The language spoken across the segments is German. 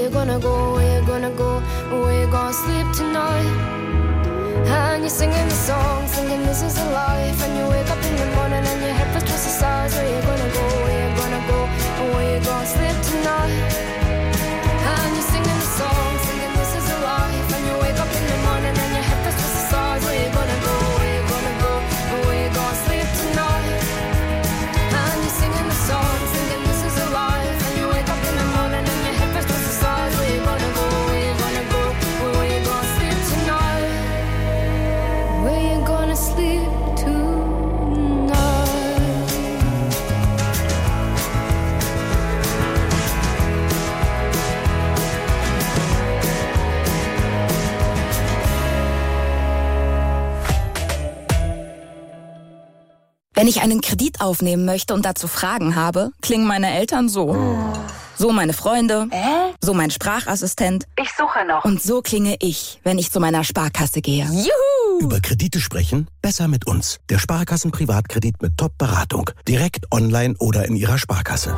you gonna go, where you gonna go, where you gonna sleep tonight? And you're singing the song, thinking this is a life. And you wake up in the morning and your head feels twice the size. Where you gonna go, where you gonna go, and where you gonna sleep tonight? And you're singing the song, thinking this is a life. And you wake up in the morning and your head feels twice the size. Where you gonna go, where you gonna go, and where you gonna sleep tonight? And you're singing the song, thinking this is a life. And you wake up in the morning and your head feels twice the size. Where you gonna go, where you gonna go, and where you gonna sleep tonight? Where you gonna sleep tonight? Wenn ich einen Kredit aufnehmen möchte und dazu Fragen habe, klingen meine Eltern so. So meine Freunde, so mein Sprachassistent. Ich suche noch. Und so klinge ich, wenn ich zu meiner Sparkasse gehe. Juhu! Über Kredite sprechen? Besser mit uns. Der Sparkassen-Privatkredit mit Top-Beratung. Direkt online oder in Ihrer Sparkasse.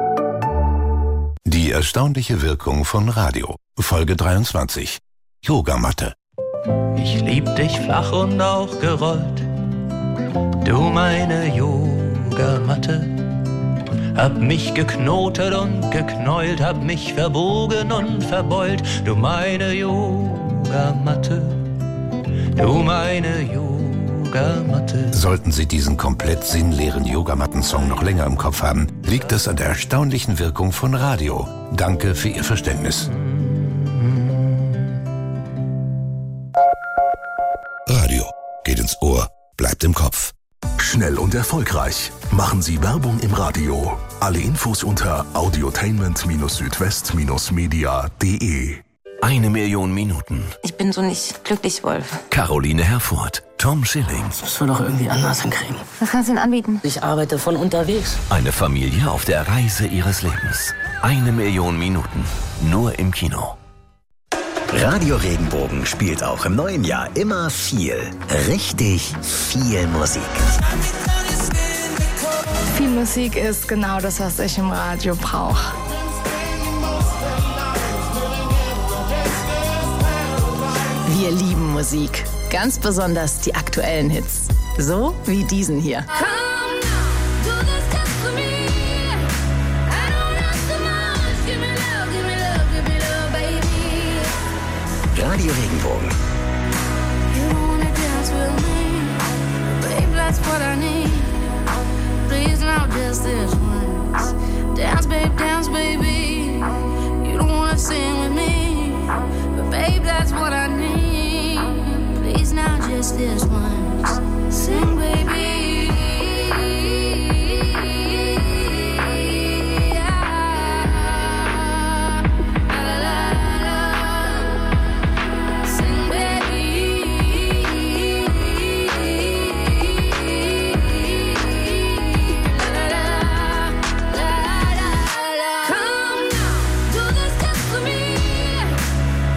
Die erstaunliche Wirkung von Radio. Folge 23. Yogamatte. Ich lieb dich flach und auch gerollt. Du meine Yogamatte. Hab mich geknotet und geknäult, hab mich verbogen und verbeult. Du meine Yogamatte, du meine Yogamatte. Sollten Sie diesen komplett sinnleeren Yogamatten-Song noch länger im Kopf haben, liegt es an der erstaunlichen Wirkung von Radio. Danke für Ihr Verständnis. Radio geht ins Ohr, bleibt im Kopf. Schnell und erfolgreich. Machen Sie Werbung im Radio. Alle Infos unter audiotainment-südwest-media.de. 1 Million Minuten. Ich bin so nicht glücklich, Wolf. Caroline Herfurth, Tom Schilling. Das müssen wir doch irgendwie anders hinkriegen. Was kannst du denn anbieten? Ich arbeite von unterwegs. Eine Familie auf der Reise ihres Lebens. 1 Million Minuten. Nur im Kino. Radio Regenbogen spielt auch im neuen Jahr immer viel, richtig viel Musik. Viel Musik ist genau das, was ich im Radio brauche. Wir lieben Musik, ganz besonders die aktuellen Hits, so wie diesen hier. Radio Regenbogen. Sing, baby.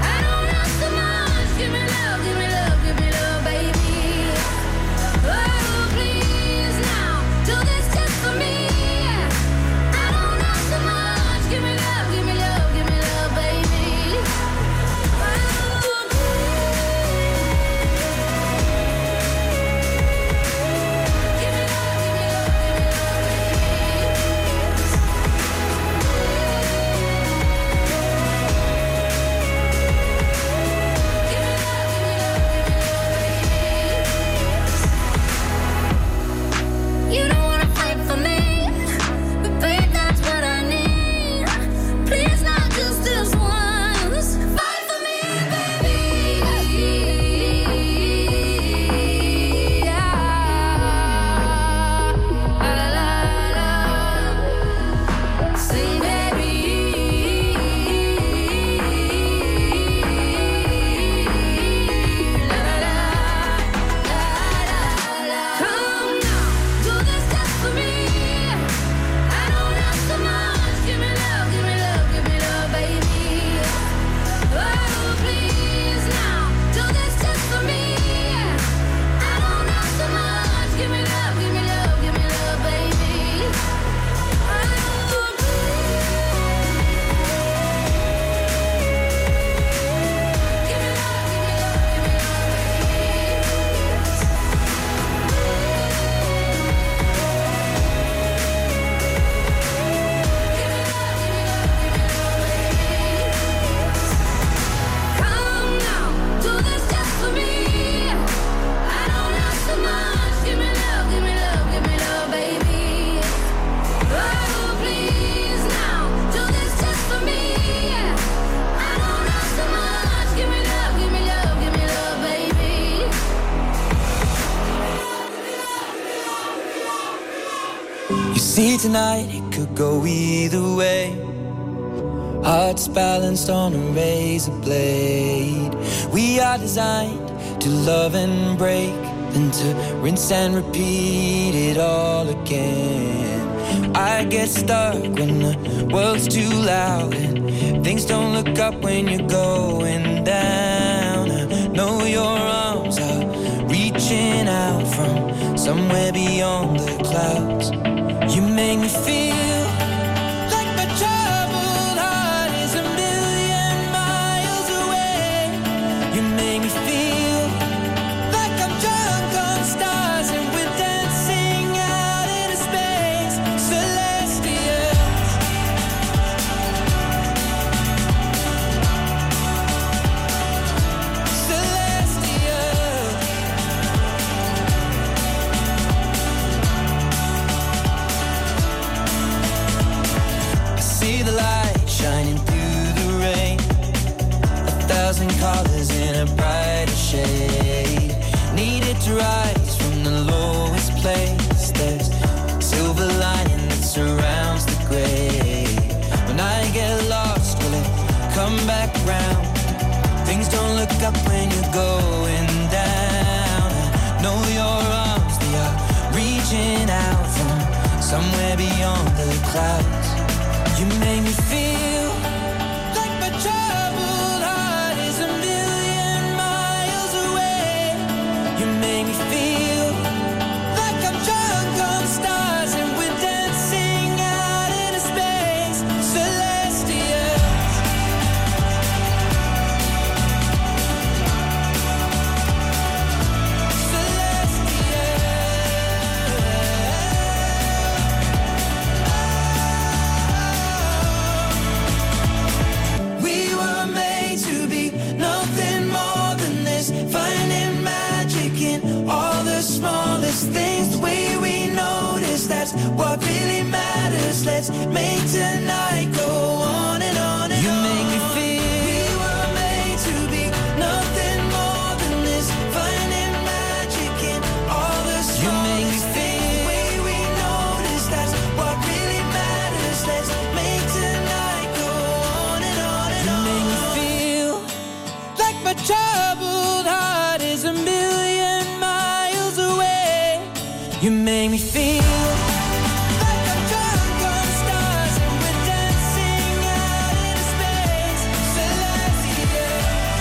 Oh See tonight it could go either way. Hearts balanced on a razor blade. We are designed to love and break, then to rinse and repeat it all again. I get stuck when the world's too loud and things don't look up when you're going down. I know your arms are reaching out from somewhere beyond the clouds. You make me feel like my troubled heart is a million miles away. You make me feel like I'm drunk on stars and we're dancing out into space. Celestial. Celestial. I see the light shining through the rain. 1,000 colors in a brighter shade. Needed to rise from the lowest place. There's silver lining that surrounds the gray. When I get lost, will it come back round? Things don't look up when you're going down. I know your arms, they are reaching out from somewhere beyond the clouds. You make me feel like my troubled heart is a million miles away. You make me feel like I'm drunk on stars and we're dancing out into space. Celestial. We were made to be nothing more than this, finding magic in all the smallest things. The way we notice, that's what really matters. Let's make tonight go on and on and on. You make me feel we were made to be nothing more than this, finding magic in all the smallest things. You make me feel the way we notice, that's what really matters. Let's make tonight go on and on and on. You make me feel like my troubled heart is a million miles away. You make me feel like I'm drunk on stars and we're dancing out into space. Celestial.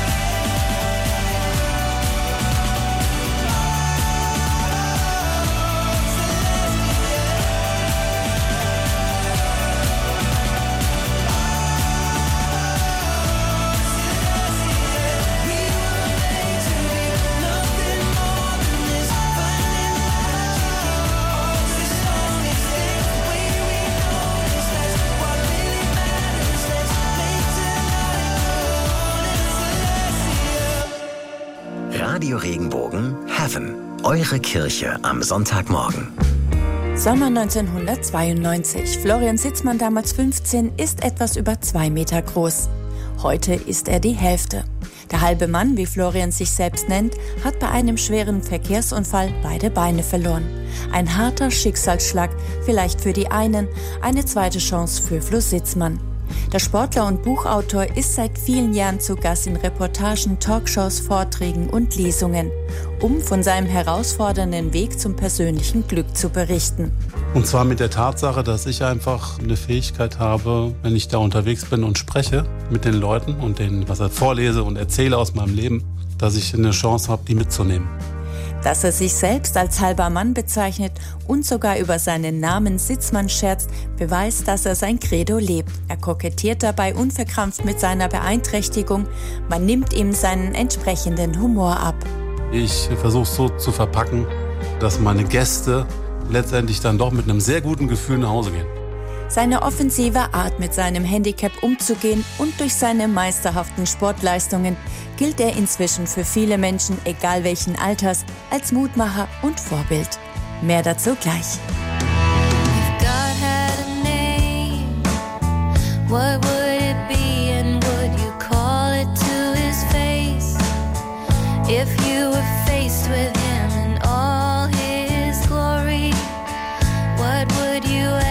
We were made to be nothing more than this, finding magic in all the smallest things. The way we notice, that's what really matters. Let's make tonight go on and celestial. Radio Regenbogen Heaven. Eure Kirche am Sonntagmorgen. Sommer 1992. Florian Sitzmann, damals 15, ist etwas über 2 Meter groß. Heute ist er die Hälfte. Der halbe Mann, wie Florian sich selbst nennt, hat bei einem schweren Verkehrsunfall beide Beine verloren. Ein harter Schicksalsschlag, vielleicht für die einen, eine zweite Chance für Flo Sitzmann. Der Sportler und Buchautor ist seit vielen Jahren zu Gast in Reportagen, Talkshows, Vorträgen und Lesungen, um von seinem herausfordernden Weg zum persönlichen Glück zu berichten. Und zwar mit der Tatsache, dass ich einfach eine Fähigkeit habe, wenn ich da unterwegs bin und spreche mit den Leuten und denen was vorlese und erzähle aus meinem Leben, dass ich eine Chance habe, die mitzunehmen. Dass er sich selbst als halber Mann bezeichnet und sogar über seinen Namen Sitzmann scherzt, beweist, dass er sein Credo lebt. Er kokettiert dabei unverkrampft mit seiner Beeinträchtigung. Man nimmt ihm seinen entsprechenden Humor ab. Ich versuche es so zu verpacken, dass meine Gäste letztendlich dann doch mit einem sehr guten Gefühl nach Hause gehen. Seine offensive Art, mit seinem Handicap umzugehen und durch seine meisterhaften Sportleistungen gilt er inzwischen für viele Menschen, egal welchen Alters, als Mutmacher und Vorbild. Mehr dazu gleich. If God had a name, what would it be and would you call it to his face? If you were faced with him in all his glory, what would you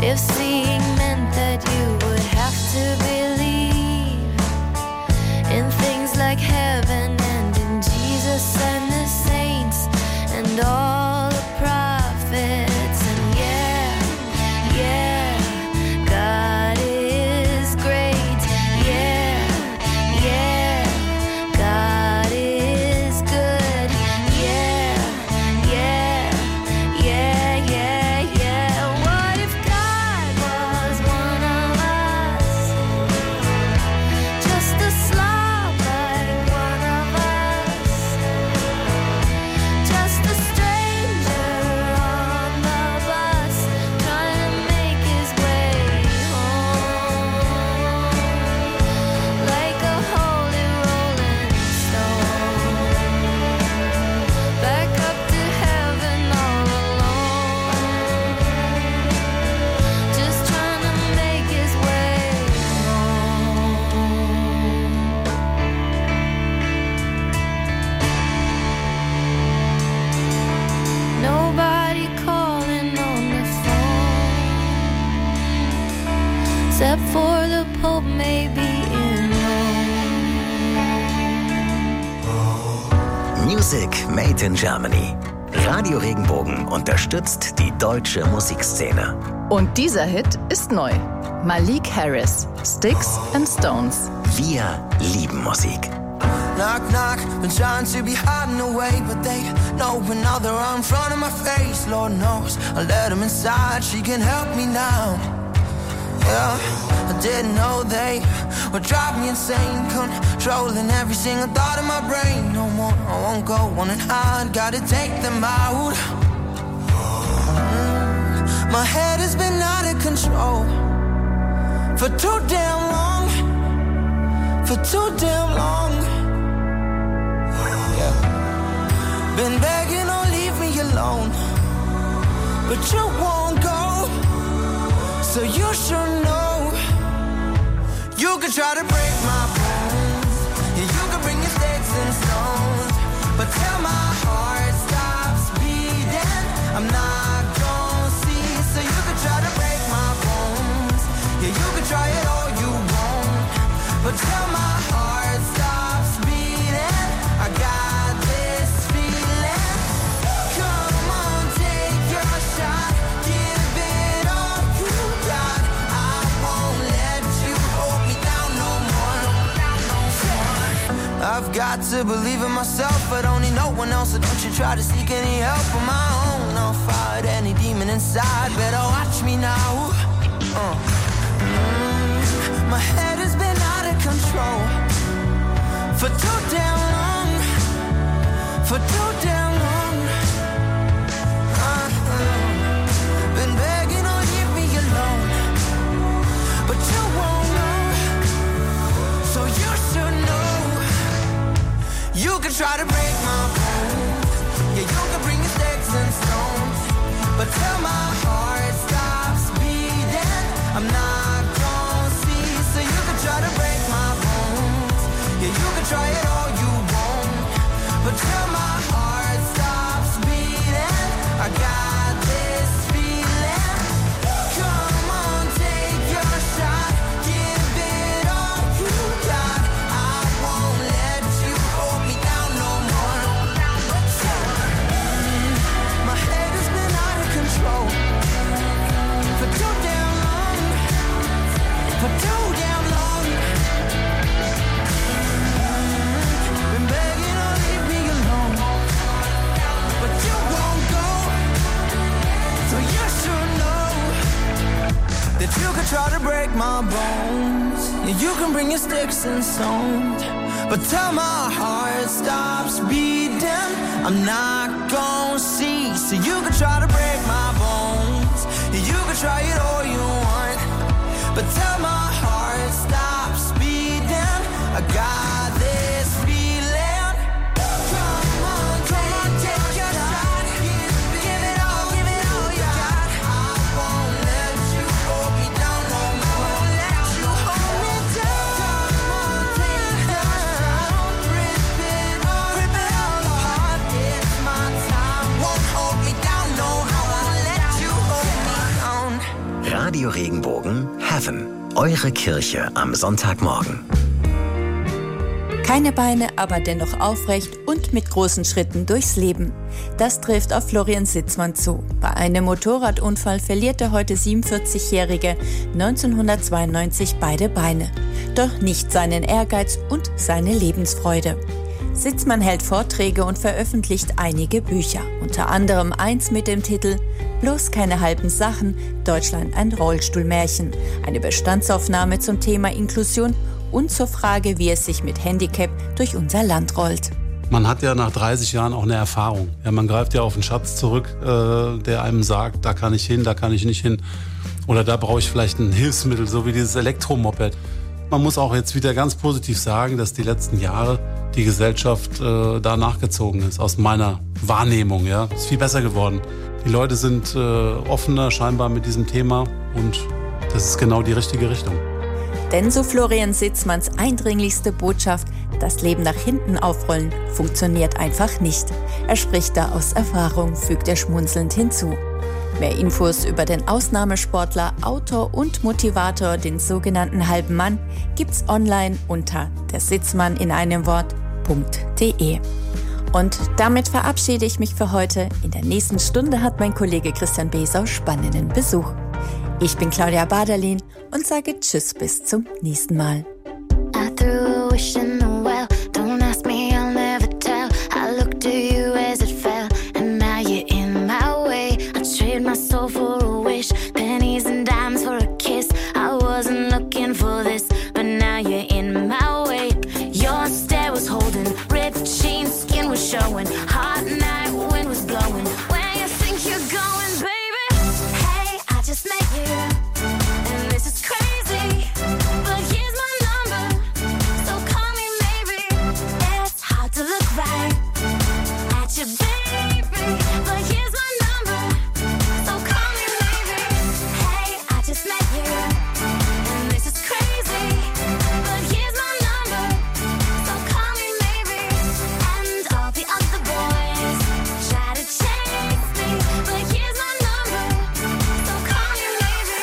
If seeing meant that you would have to believe in things like heaven and in Jesus and the saints and all the prophets, and yeah, God is great. Yeah, God is good. Yeah. What if God was one of us? Just a slob like one of us. Just a stranger on the bus, trying to make his way home. Like a holy rolling stone, back up to heaven all alone. Just trying to make his way home. Nobody calling on the phone, except for the Pope, maybe in Rome. Music made in Germany. Radio Regenbogen unterstützt die deutsche Musikszene. Und dieser Hit ist neu. Malik Harris, Sticks and Stones. Wir lieben Musik. Knock, knock, been trying to be hiding away, but they know when now they're right in front of my face. Lord knows I let them inside, she can help me now. Yeah, I didn't know they would drive me insane, controlling every single thought in my brain. No more, I won't go on and hide, gotta take them out. My head has been out of control for too damn long, for too damn long. Been begging, oh leave me alone, but you won't go, so you should know. You could try to break my bones, yeah, you could bring your sticks and stones, but till my heart stops beating, I'm not gonna see. So you could try to break my bones, yeah, you could try it all you want, but till my heart stops beating, I got this feeling. Come on, take your shot, give it all you got. I won't let you hold me down no more. I've got to believe in myself, but only no one else. So don't you try to seek any help on my own. I'll fight any demon inside, better watch me now. My head has been out of control for too damn long, for too damn long. Been begging, oh leave me alone, but you won't know, so you should know. You can try to break my bones, yeah, you can bring your sticks and stones, but till my heart stops beating, I'm not gonna see. So you can try to break my bones, yeah, you can try it all you want, but till my heart stops beating, I got this feeling. Come on, take your shot, give it all you got. I won't let you hold me down no more. My head has been out of control for too damn long, for too damn long. Been begging, oh leave me alone, but you won't go, so you should know that you could try to break my bones, yeah, you can bring your sticks and stones, but till my heart stops beating, I'm not gonna see. So you can try to break my bones, yeah, you can try it all you want, but till my heart stops beating, I got this feeling. Come on, take your shot, give it all you got. I won't let you hold me down no more. Let you hold me down. Come on, take your shot, rip it all apart. It's my time, won't hold me down no more. Let you hold me down. Radio Regenbogen Heaven. Eure Kirche am Sonntagmorgen. Keine Beine, aber dennoch aufrecht und mit großen Schritten durchs Leben. Das trifft auf Florian Sitzmann zu. Bei einem Motorradunfall verliert der heute 47-Jährige 1992 beide Beine. Doch nicht seinen Ehrgeiz und seine Lebensfreude. Sitzmann hält Vorträge und veröffentlicht einige Bücher. Unter anderem eins mit dem Titel »Bloß keine halben Sachen, Deutschland ein Rollstuhlmärchen«. Eine Bestandsaufnahme zum Thema Inklusion und zur Frage, wie es sich mit Handicap durch unser Land rollt. Man hat ja nach 30 Jahren auch eine Erfahrung. Ja, man greift ja auf einen Schatz zurück, der einem sagt, da kann ich hin, da kann ich nicht hin. Oder da brauche ich vielleicht ein Hilfsmittel, so wie dieses Elektromoped. Man muss auch jetzt wieder ganz positiv sagen, dass die letzten Jahre die Gesellschaft da nachgezogen ist, aus meiner Wahrnehmung. Ja, ist viel besser geworden. Die Leute sind offener scheinbar mit diesem Thema und das ist genau die richtige Richtung. Denn so Florian Sitzmanns eindringlichste Botschaft, das Leben nach hinten aufrollen, funktioniert einfach nicht. Er spricht da aus Erfahrung, fügt er schmunzelnd hinzu. Mehr Infos über den Ausnahmesportler, Autor und Motivator, den sogenannten halben Mann, gibt's online unter dersitzmann.de. Und damit verabschiede ich mich für heute. In der nächsten Stunde hat mein Kollege Christian Besau spannenden Besuch. Ich bin Claudia Baderlin und sage Tschüss bis zum nächsten Mal. I threw a wish in the well. Don't ask me, I'll never tell. I looked to you as it fell, and now you're in my way. I trade my soul for a wish, pennies and dimes for a kiss. I wasn't looking for this, but now you're in my way. Your stare was holding, ripped jeans, skin was showing. Hot night, wind was blowing. Where you think you're going, baby? Hey, I just met you, and this is crazy. But here's my number, so call me maybe. It's hard to look right at you, baby. But here's my number, so call me maybe. Hey, I just met you, and this is crazy. But here's my number, so call me maybe. And all the other boys try to chase me, but here's my number, so call me maybe.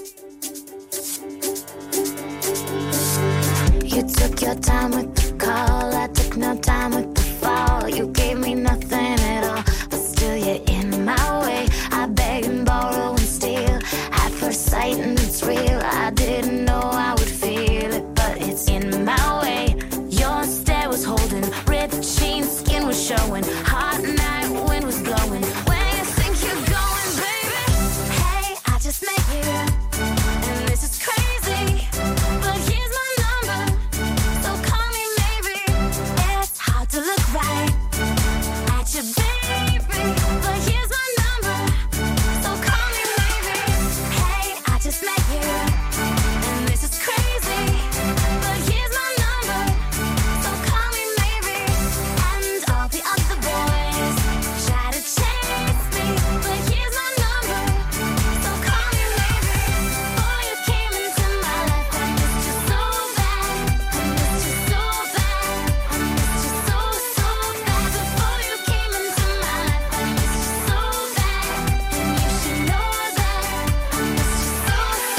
You took your time with the call, I took no time with the fall. You gave me nothing at all, but still you're in my way. I beg and borrow and steal at first sight, and it's real. I didn't know I would feel it, but it's in my way. Your stare was holding, ripped jeans, skin was showing. Hot night, wind was blowing. Where you think you're going, baby? Hey, I just met you, and this is crazy. But here's my number, so call me maybe. It's hard to look right at you, baby. But here's my number, so call me maybe. Hey, I just met you, and this is crazy. But here's my number, so call me maybe. And all the other boys try to chase me, but here's my number, so call me maybe. Before you came into my life, I missed you so bad. I missed you so bad. I missed you so, so bad. Before you came into my life, I missed you so bad. And you should know that. I missed you so,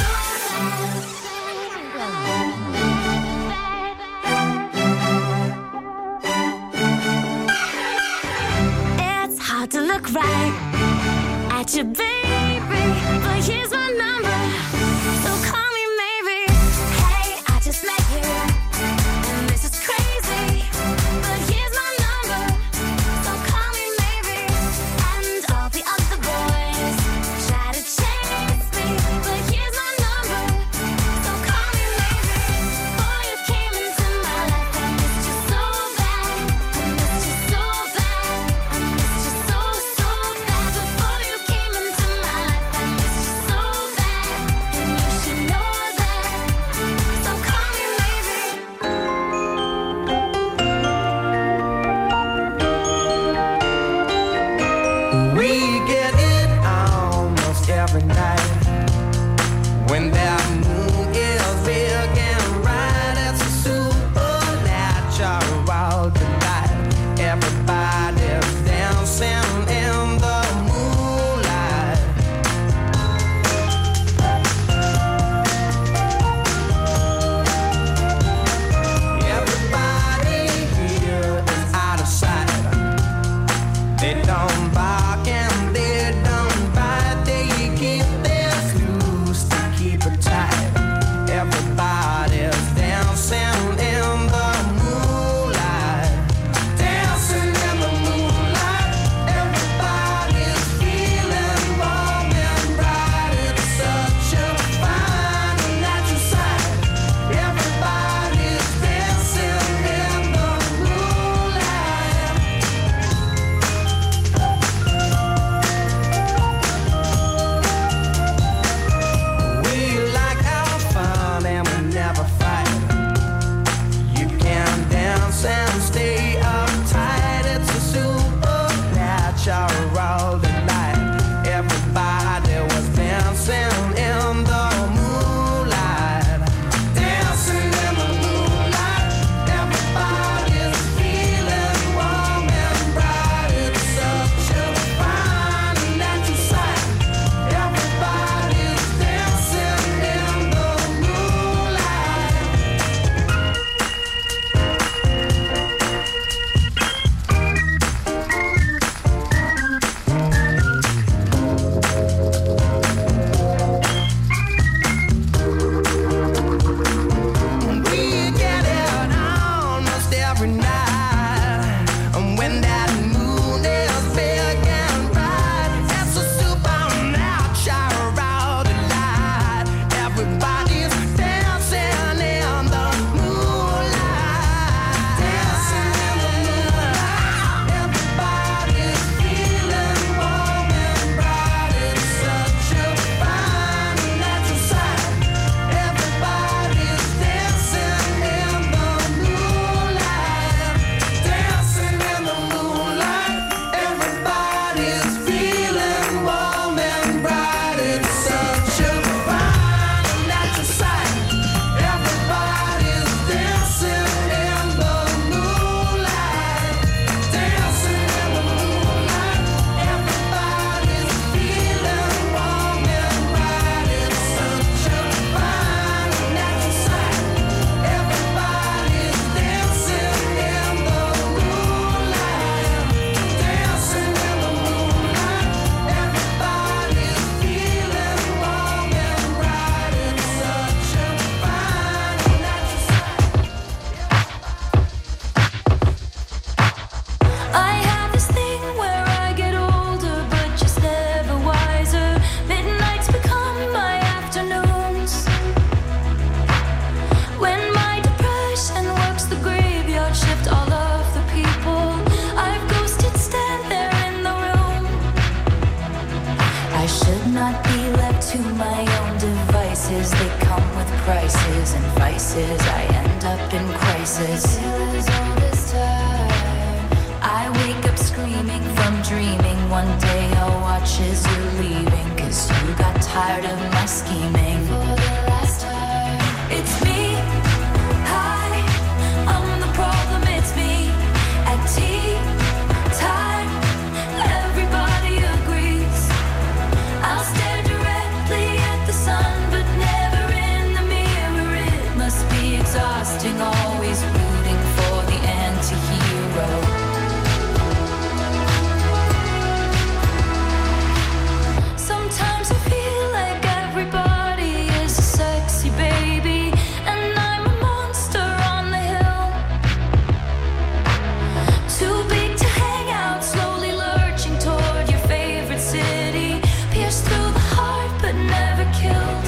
It's hard to look right at you, baby. But here's my number, so call me maybe. Hey, I just met you, and this is crazy. But here's my number, so call me maybe. And all the other boys try to chase me, but here's my number, so call me maybe. Before you came into my life, I missed you so bad. I missed you so bad. I missed you so, so bad. Before you came into my life, I missed you so bad. And you should know that, so call me maybe. I should not be left to my own devices. They come with prices and vices. I end up in crisis. All this time, I wake up screaming from dreaming. One day I'll watch as you're leaving, 'cause you got tired of my scheming. For the last time, it's me. Hi, I'm the problem. It's me. At tea time, everybody agrees. I'll stare directly at the sun, but never in the mirror. It must be exhausting, always rooting for the anti-hero. Sometimes I feel like everybody is a sexy baby, and I'm a monster on the hill. Too big to hang out, slowly lurching toward your favorite city. Pierced through the heart, but never killed.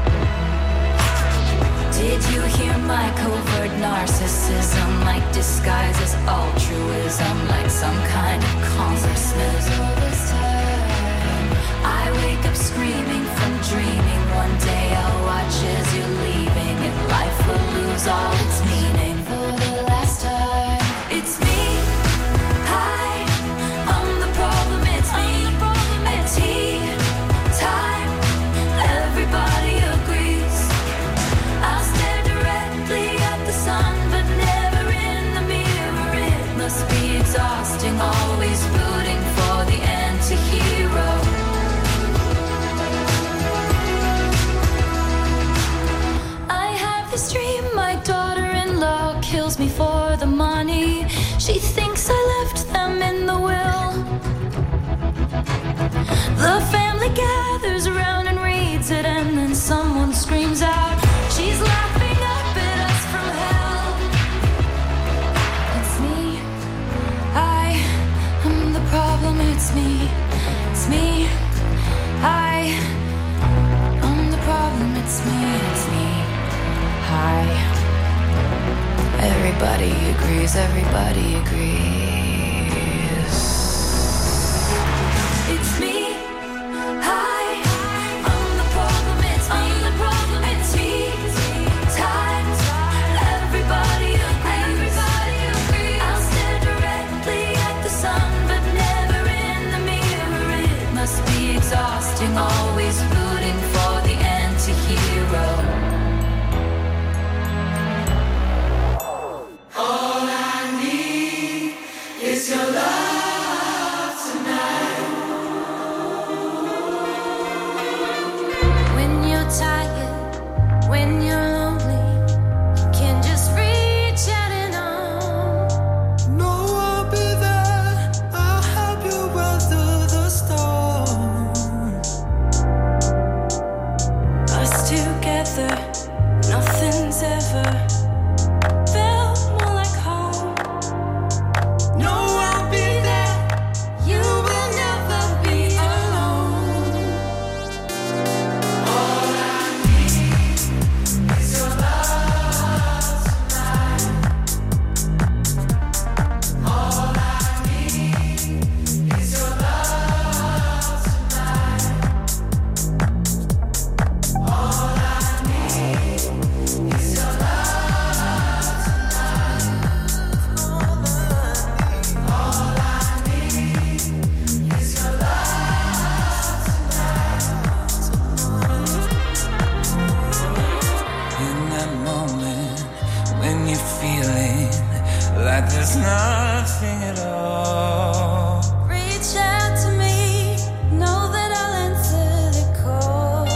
Did you hear my covert narcissism? Like disguise as altruism, like some kind of congressman. All this time, I wake up screaming from dreaming. One day I'll watch as you're leaving, and life will lose all its meaning. For the last time, it's me. Hi, I'm the problem. It's me. At tea time, everybody agrees. I'll stare directly at the sun, but never in the mirror. It must be exhausting, always rooting for the anti-hero. I have this dream, my daughter-in-law kills me for the money. She thinks I left them in the will. The family gathers around and reads it, and then someone screams out, she's laughing up at us from hell. It's me. I am the problem. It's me. It's me. I am the problem. It's me. It's me. Hi. Everybody agrees. Everybody agrees. It's me. Hi. I'm the problem. It's me. I'm the problem. It's me. Times. Everybody agrees. Everybody agrees. I'll stare directly at the sun, but never in the mirror. It must be exhausting, always rooting for the anti-hero. All I need is your love tonight. When you're tired, when you're lonely, you can just reach out and on. No, I'll be there. I'll help you weather the storm. Us together, nothing's ever felt more like home. No, I'll be there. You will never be alone. All I need is your love tonight. All I need is your love tonight. All I need is your love tonight. All I need is your love tonight. In that moment when you're feeling like there's nothing at all. Reach out to me, know that I'll answer the call.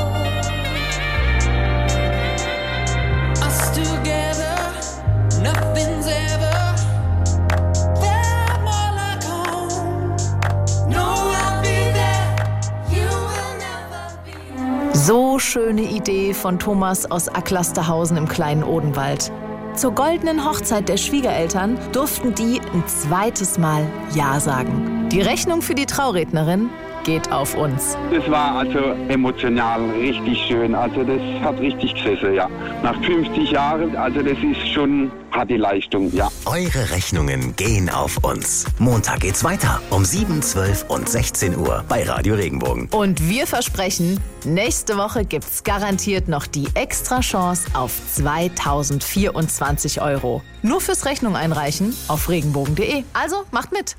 Us together, nothing's ever felt more like home. No, I'll be there. You will never be. So schöne Idee von Thomas aus Acklasterhausen im kleinen Odenwald. Zur goldenen Hochzeit der Schwiegereltern durften die ein zweites Mal Ja sagen. Die Rechnung für die Traurednerin geht auf uns. Das war also emotional richtig schön. Also das hat richtig gesessen, ja. Nach 50 Jahren, also das ist schon harte Leistung, ja. Eure Rechnungen gehen auf uns. Montag geht's weiter um 7, 12 und 16 Uhr bei Radio Regenbogen. Und wir versprechen, nächste Woche gibt's garantiert noch die extra Chance auf 2024 €. Nur fürs Rechnung einreichen auf regenbogen.de. Also macht mit.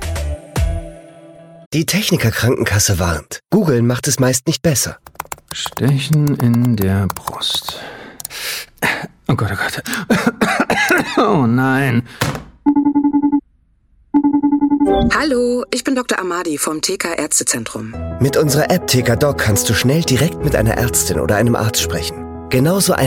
Die Techniker Krankenkasse warnt. Googeln macht es meist nicht besser. Stechen in der Brust. Oh Gott, oh Gott. Oh nein. Hallo, ich bin Dr. Amadi vom TK Ärztezentrum. Mit unserer App TK Doc kannst du schnell direkt mit einer Ärztin oder einem Arzt sprechen. Genauso ein